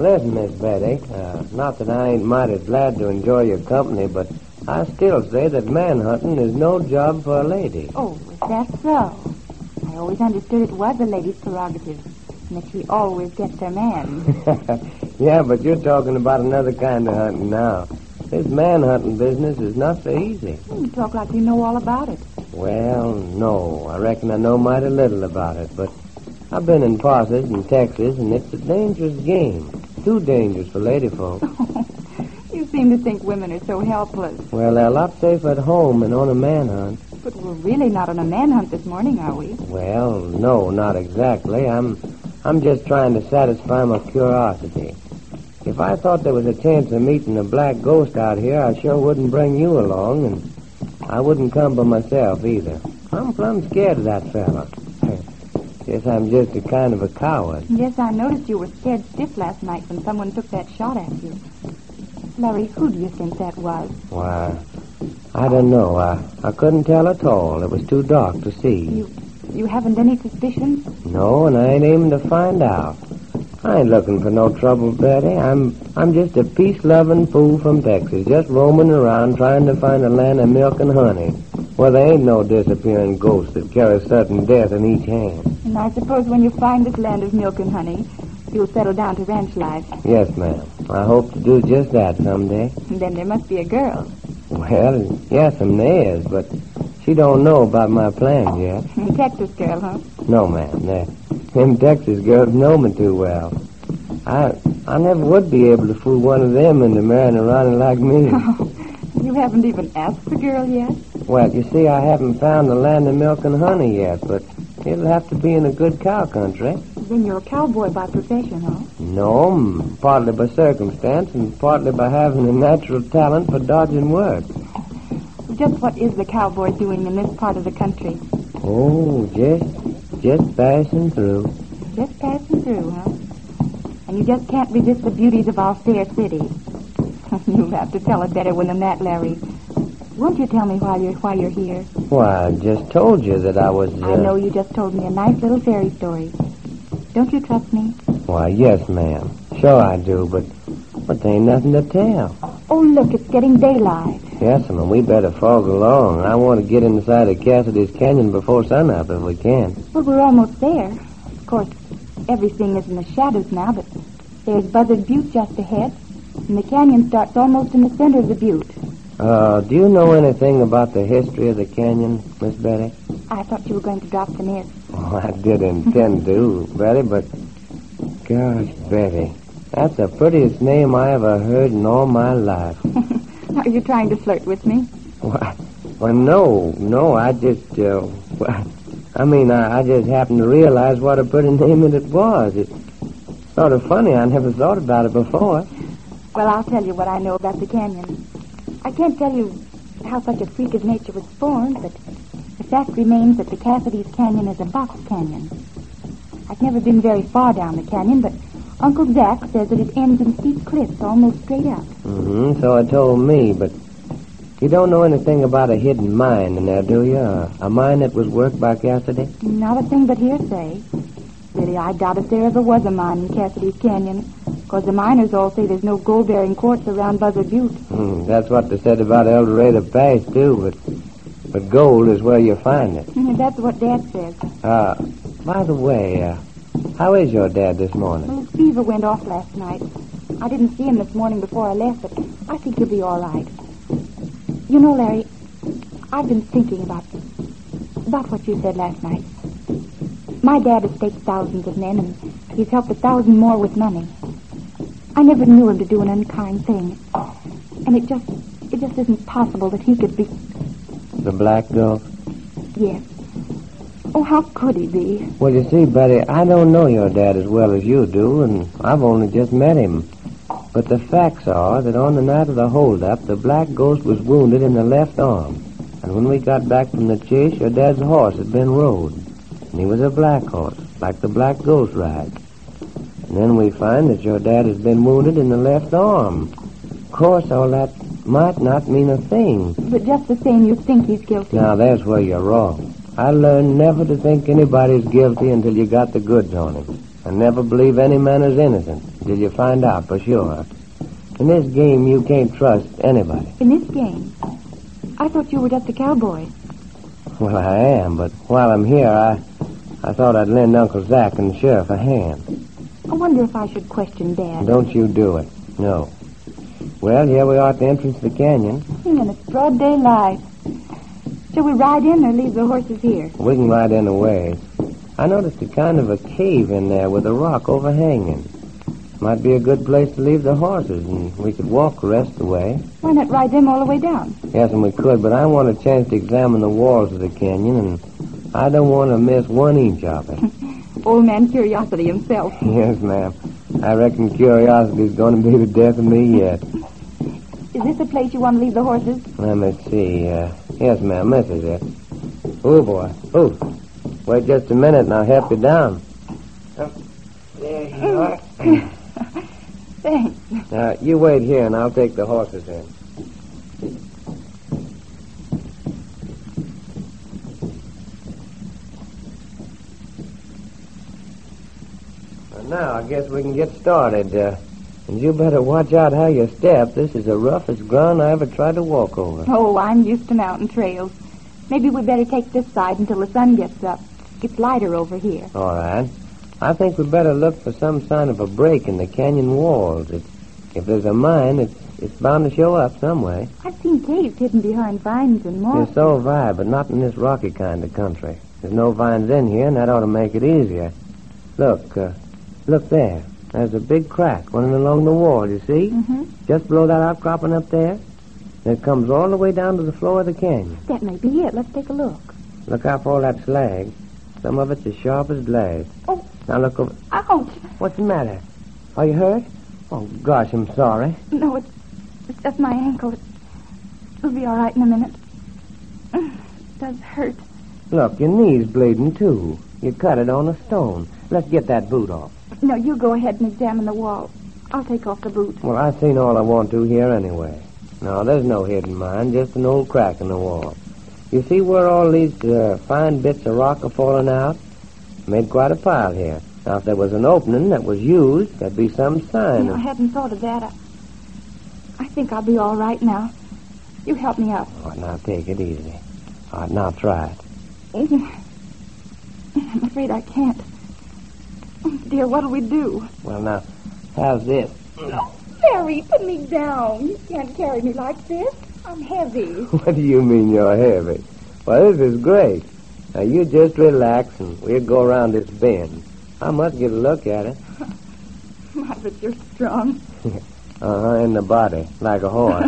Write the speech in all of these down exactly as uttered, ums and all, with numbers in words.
Listen, Miss Betty, uh, not that I ain't mighty glad to enjoy your company, but I still say that manhunting is no job for a lady. Oh, is that so? I always understood it was a lady's prerogative, and that she always gets her man. Yeah, but you're talking about another kind of hunting now. This manhunting business is not so easy. You talk like you know all about it. Well, no. I reckon I know mighty little about it, but I've been in parses in Texas, and it's a dangerous game. Too dangerous for lady folk. You seem to think women are so helpless. Well, they're a lot safer at home than on a manhunt. But we're really not on a manhunt this morning, are we? Well, no, not exactly. I'm, I'm just trying to satisfy my curiosity. If I thought there was a chance of meeting a black ghost out here, I sure wouldn't bring you along, and I wouldn't come by myself either. I'm plumb scared of that fella. Guess I'm just a kind of a coward. Yes, I noticed you were scared stiff last night when someone took that shot at you. Larry, who do you think that was? Why, I don't know. I, I couldn't tell at all. It was too dark to see. You you haven't any suspicions? No, and I ain't aiming to find out. I ain't looking for no trouble, Betty. I'm I'm just a peace-loving fool from Texas, just roaming around trying to find a land of milk and honey, where there ain't no disappearing ghosts that carry certain death in each hand. And I suppose when you find this land of milk and honey, you'll settle down to ranch life. Yes, ma'am. I hope to do just that someday. And then there must be a girl. Well, yes, there is, but she don't know about my plans yet. A Texas girl, huh? No, ma'am. That, them Texas girls know me too well. I I never would be able to fool one of them into marrying a Ronnie like me. Oh, you haven't even asked the girl yet? Well, you see, I haven't found the land of milk and honey yet, but it'll have to be in a good cow country. Then you're a cowboy by profession, huh? No, m- partly by circumstance and partly by having a natural talent for dodging work. Just what is the cowboy doing in this part of the country? Oh, just, just passing through. Just passing through, huh? And you just can't resist the beauties of our fair city. You'll have to tell it better than that, Larry. Won't you tell me why you're why you're here? Why, I just told you that I was... Uh... I know you just told me a nice little fairy story. Don't you trust me? Why, yes, ma'am. Sure I do, but but there ain't nothing to tell. Oh, look, it's getting daylight. Yes, ma'am, we better fog along. I want to get inside of Cassidy's Canyon before sunup if we can. Well, we're almost there. Of course, everything is in the shadows now, but there's Buzzard Butte just ahead, and the canyon starts almost in the center of the butte. Uh, do you know anything about the history of the canyon, Miss Betty? I thought you were going to drop the nest. Oh, I did intend to, Betty, but... Gosh, Betty, that's the prettiest name I ever heard in all my life. Are you trying to flirt with me? Why, well, no, no, I just, uh... Well, I mean, I, I just happened to realize what a pretty name it was. It's sort of funny. I never thought about it before. Well, I'll tell you what I know about the canyon. I can't tell you how such a freak of nature was formed, but the fact remains that the Cassidy's Canyon is a box canyon. I've never been very far down the canyon, but Uncle Jack says that it ends in steep cliffs almost straight up. Mm-hmm, so it told me, but you don't know anything about a hidden mine in there, do you? A, a mine that was worked by Cassidy? Not a thing but hearsay. Really, I doubt if there ever was a mine in Cassidy's Canyon, because the miners all say there's no gold-bearing quartz around Buzzard Butte. Mm, that's what they said about El Dorado Pass, too, but, but gold is where you find it. That's what Dad says. Uh, by the way, uh, how is your dad this morning? Well, his fever went off last night. I didn't see him this morning before I left, but I think he'll be all right. You know, Larry, I've been thinking about about what you said last night. My dad has staked thousands of men, and he's helped a thousand more with money. I never knew him to do an unkind thing. And it just, it just isn't possible that he could be... The Black Ghost? Yes. Oh, how could he be? Well, you see, Betty, I don't know your dad as well as you do, and I've only just met him. But the facts are that on the night of the holdup, the Black Ghost was wounded in the left arm. And when we got back from the chase, your dad's horse had been rode. And he was a black horse, like the Black Ghost rides. And then we find that your dad has been wounded in the left arm. Of course, all that might not mean a thing. But just the same, you think he's guilty. Now, there's where you're wrong. I learned never to think anybody's guilty until you got the goods on him. And never believe any man is innocent. till you find out for sure. In this game, you can't trust anybody. In this game? I thought you were just a cowboy. Well, I am, but while I'm here, I, I thought I'd lend Uncle Zach and the sheriff a hand. I wonder if I should question Dad. Don't you do it. No. Well, here we are at the entrance of the canyon. And it's broad daylight. Shall we ride in or leave the horses here? We can ride in a ways. I noticed a kind of a cave in there with a rock overhanging. Might be a good place to leave the horses, and we could walk the rest of the way. Why not ride them all the way down? Yes, and we could, but I want a chance to examine the walls of the canyon, and I don't want to miss one inch of it. Old man Curiosity himself. Yes, ma'am. I reckon curiosity's going to be the death of me yet. Is this the place you want to leave the horses? Let me see. Uh, yes, ma'am, this is it. Oh, boy. Oh, wait just a minute and I'll help you down. Oh, there you are. Thanks. Uh, you wait here and I'll take the horses in. Well, now, I guess we can get started. Uh, and you better watch out how you step. This is the roughest ground I ever tried to walk over. Oh, I'm used to mountain trails. Maybe we better take this side until the sun gets up. It's lighter over here. All right. I think we better look for some sign of a break in the canyon walls. It's, if there's a mine, it's, it's bound to show up some way. I've seen caves hidden behind vines and moss. Yes, so have I, but not in this rocky kind of country. There's no vines in here, and that ought to make it easier. Look, uh, look there. There's a big crack running along the wall, you see? Mm-hmm. Just below that outcropping up there. And it comes all the way down to the floor of the canyon. That may be it. Let's take a look. Look out for all that slag. Some of it's as sharp as blades. Oh. Now look over. Ouch. What's the matter? Are you hurt? Oh, gosh, I'm sorry. No, it's, it's just my ankle. It, it'll be all right in a minute. It does hurt. Look, your knee's bleeding, too. You cut it on a stone. Let's get that boot off. No, you go ahead and examine the wall. I'll take off the boot. Well, I've seen all I want to here anyway. No, there's no hidden mine, just an old crack in the wall. You see where all these uh, fine bits of rock are falling out? Made quite a pile here. Now, if there was an opening that was used, there'd be some sign. No, of... I hadn't thought of that. I, I think I'll be all right now. You help me up. All right, now take it easy. All right, now try it. I'm afraid I can't. Oh, dear, what'll we do? Well, now, how's this? Larry, put me down. You can't carry me like this. I'm heavy. What do you mean you're heavy? Well, this is great. Now, you just relax and we'll go around this bend. I must get a look at it. My, but you're strong. Uh-huh, in the body, like a horse.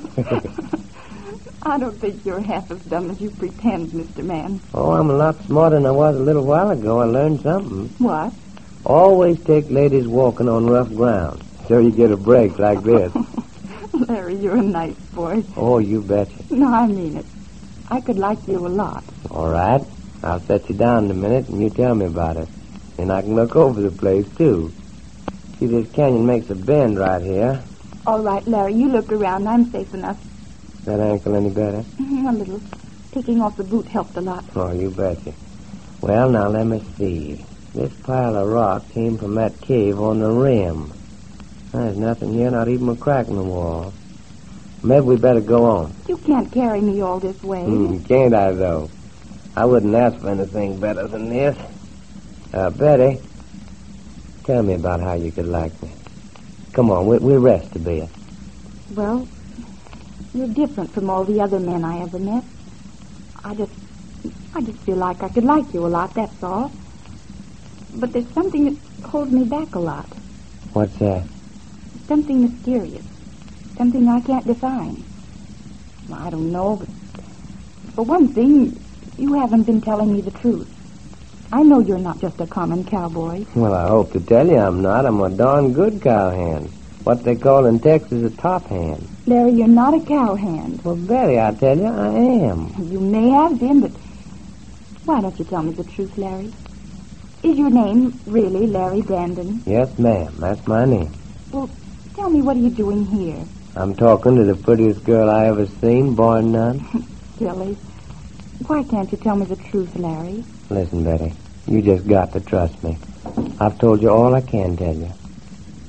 I don't think you're half as dumb as you pretend, Mister Man. Oh, I'm a lot smarter than I was a little while ago. I learned something. What? Always take ladies walking on rough ground, so you get a break like this. Larry, you're a nice boy. Oh, you betcha. No, I mean it. I could like you a lot. All right. I'll set you down in a minute, and you tell me about it. And I can look over the place, too. See, this canyon makes a bend right here. All right, Larry, you look around. I'm safe enough. Is that ankle any better? A little. Taking off the boot helped a lot. Oh, you betcha. Well, now, let me see. This pile of rock came from that cave on the rim. There's nothing here, not even a crack in the wall. Maybe we better go on. You can't carry me all this way. Mm, can't I, though? I wouldn't ask for anything better than this. Uh, Betty, tell me about how you could like me. Come on, we, we'll rest a bit. Well, you're different from all the other men I ever met. I just, I just feel like I could like you a lot, that's all. But there's something that holds me back a lot. What's that? Something mysterious. Something I can't define. Well, I don't know, but for one thing, you haven't been telling me the truth. I know you're not just a common cowboy. Well, I hope to tell you I'm not. I'm a darn good cowhand. What they call in Texas a top hand. Larry, you're not a cowhand. Well, Betty, I tell you, I am. You may have been, but why don't you tell me the truth, Larry? Is your name really Larry Brandon? Yes, ma'am. That's my name. Well, tell me, what are you doing here? I'm talking to the prettiest girl I ever seen, born none. Silly. Why can't you tell me the truth, Larry? Listen, Betty, you just got to trust me. I've told you all I can tell you.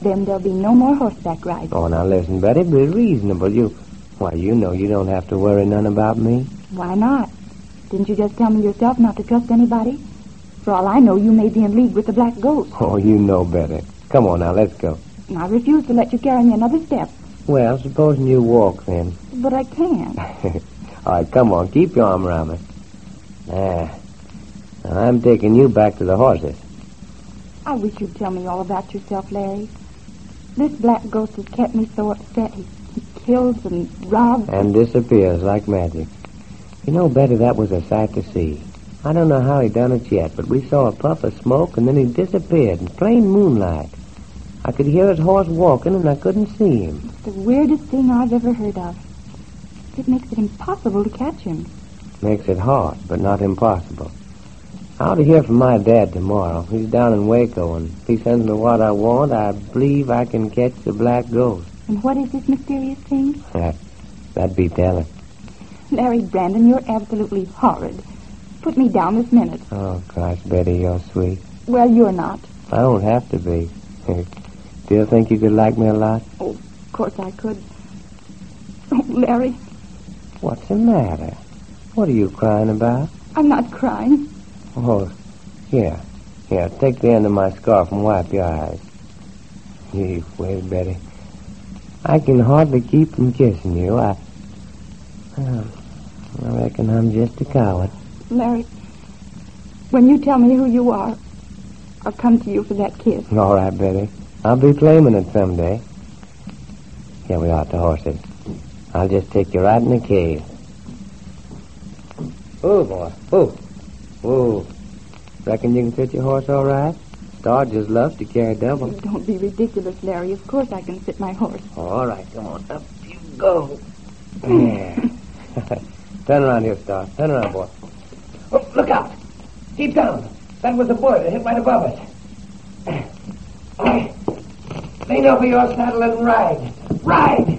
Then there'll be no more horseback rides. Oh, now listen, Betty, be reasonable. You, why, you know you don't have to worry none about me. Why not? Didn't you just tell me yourself not to trust anybody? For all I know, you may be in league with the Black Ghost. Oh, you know better. Come on now, let's go. And I refuse to let you carry me another step. Well, supposing you walk then. But I can't. All right, come on, keep your arm around me. Ah, now I'm taking you back to the horses. I wish you'd tell me all about yourself, Larry. This Black Ghost has kept me so upset. He, he kills and robs. And disappears like magic. You know, Betty, that was a sight to see. I don't know how he done it yet, but we saw a puff of smoke, and then he disappeared in plain moonlight. I could hear his horse walking, and I couldn't see him. It's the weirdest thing I've ever heard of. It makes it impossible to catch him. Makes it hard, but not impossible. I ought to hear from my dad tomorrow. He's down in Waco, and if he sends me what I want, I believe I can catch the Black Ghost. And what is this mysterious thing? That, that'd be telling. Larry Brandon, you're absolutely horrid. Put me down this minute. Oh, gosh, Betty, you're sweet. Well, you're not. I don't have to be. Do you think you could like me a lot? Oh, of course I could. Oh, Larry. What's the matter? What are you crying about? I'm not crying. Oh, here. Here, take the end of my scarf and wipe your eyes. Gee whiz, Betty. I can hardly keep from kissing you. I... Oh, I reckon I'm just a coward. Larry, when you tell me who you are, I'll come to you for that kiss. All right, Betty. I'll be claiming it someday. Here we are at the horses. I'll just take you right in the cave. Oh, boy. Oh. Oh. Reckon you can fit your horse all right? Star just loves to carry double. Don't be ridiculous, Larry. Of course I can fit my horse. All right, come on. Up you go. There. Turn around here, Star. Turn around, boy. Oh, look out. Keep down. That was a bullet that hit right above us. All right. Lean over your saddle and ride. Ride!